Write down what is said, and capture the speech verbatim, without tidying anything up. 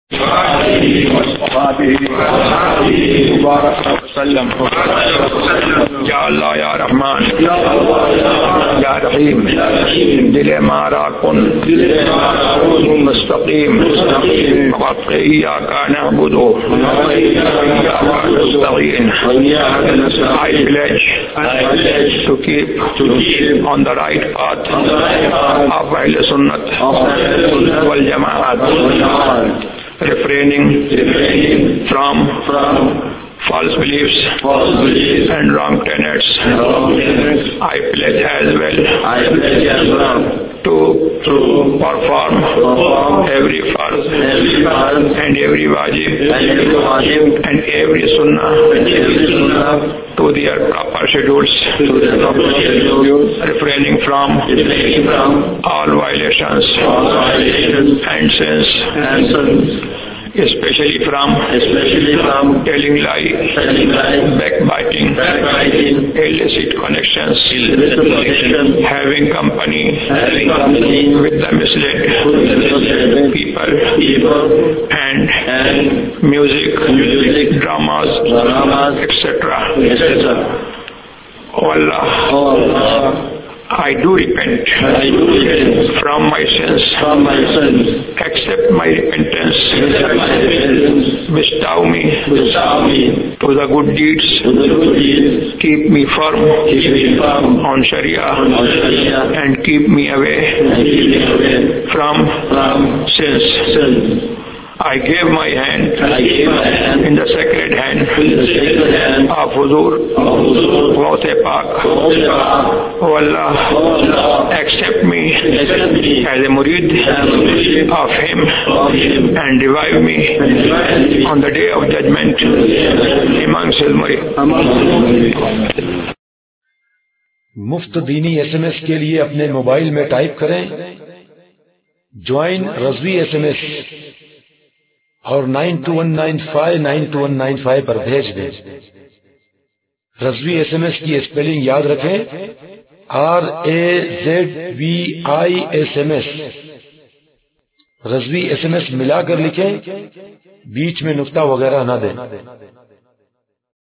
या अल्लाह या रहमान या रहीम दिल मारा कुन मुस्तकीम इय्याका नअबुदु व इय्याका नस्तईन। I pledge to keep on the right path of Ahl Sunnat wal Jamaat, refraining from false beliefs and wrong tenets. I pledge as well to perform every farz and every wajib and every sunnah to their proper schedules, refraining from all violations and sins, especially from especially from telling lie, telling lie, backbiting, backbiting, illicit connections, illicit connections, having company, having company with the misled people, people, and and music, music, dramas, dramas, et cetera, et cetera. Oh Allah, oh Allah, I do repent, I do repent from my sins, from my sins. Accept my repentance, accept my repentance. Bestow me, bestow me to the good deeds, to the good deeds. Keep me firm, keep me firm on Sharia, on Sharia, and keep me away, and keep me away from from sins. sins. I gave my hand, I gave my hand in the sacred hand, in the sacred hand of Huzur, Ghaus Pak. Oh Allah, accept me as a murid of Him and revive me on the day of judgment amongst His murid. मुफ्त दीनी SMS के लिए अपने mobile में type करें join Razvi SMS और nine two one nine five nine two one nine five पर भेज दें। रज़वी एसएमएस की स्पेलिंग याद रखें, R A Z V I S M S. Razvi SMS मिलाकर लिखें, बीच में नुक्ता वगैरह ना दें।